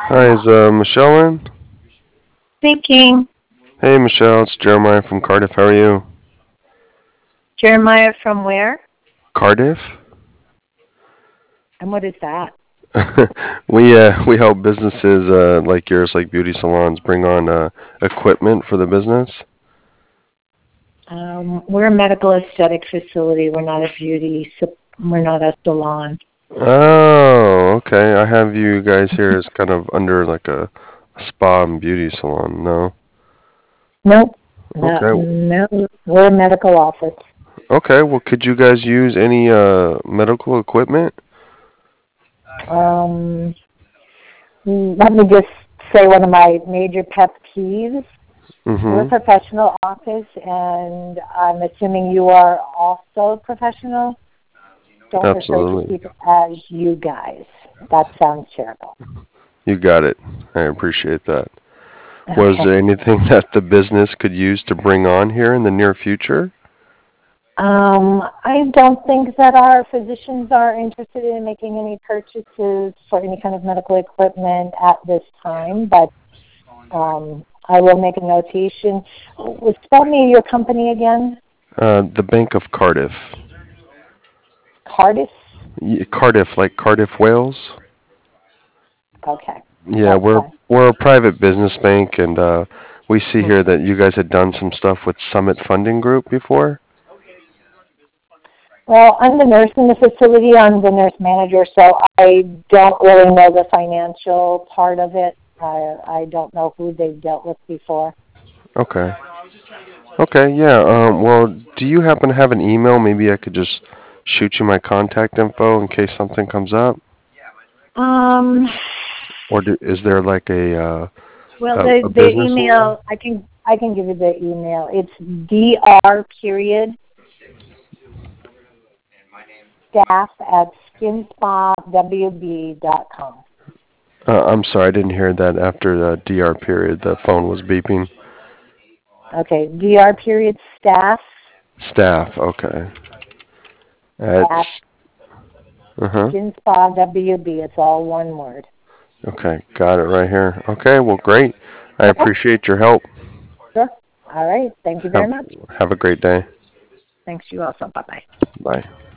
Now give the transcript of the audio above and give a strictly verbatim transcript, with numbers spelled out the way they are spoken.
Hi, is uh, Michelle in? Speaking. Hey, Michelle, it's Jeremiah from Cardiff. How are you? Jeremiah from where? Cardiff? And what is that? we uh, we help businesses uh, like yours, like beauty salons, bring on uh, equipment for the business. Um, we're a medical aesthetic facility. We're not a beauty. sup- We're not a salon. Oh, okay. I have you guys here as kind of under like a, a spa and beauty salon. No. Nope. No, Okay. no. We're a medical office. Okay. Well, could you guys use any uh, medical equipment? Um, let me just say one of my major pet peeves. We're a Mm-hmm. professional office, and I'm assuming you are also professional. Don't refer to Absolutely. people as you guys. That sounds terrible. You got it. I appreciate that. Was Okay. there anything that the business could use to bring on here in the near future? Um, I don't think that our physicians are interested in making any purchases for any kind of medical equipment at this time, but um, I will make a notation. W- Spell me your company again. Uh, the Bank of Cardiff. Cardis? Y- Cardiff, like Cardiff, Wales. Okay, Yeah, that's we're fine. we're a private business bank, and uh, we see Hmm. here that you guys had done some stuff with Summit Funding Group before. Well, I'm the nurse in the facility. I'm the nurse manager, so I don't really know the financial part of it. I, I don't know who they've dealt with before. Okay. Okay, yeah. Um, well, do you happen to have an email? Maybe I could just shoot you my contact info in case something comes up. Um, Or do, is there like a uh, Well, a, the a the business email? email I can I can give you the email. It's dr period staff at skinspa w b dot com. Uh, I'm sorry, I didn't hear that after the D R period. The phone was beeping. Okay, dr period staff Staff, okay. at At uh-huh. skinspa w b. It's all one word. Okay, got it right here. Okay, well, great. I Okay, appreciate your help. sure. All right. Thank you very Have much. have a great day. Thanks you also. Bye bye. Bye.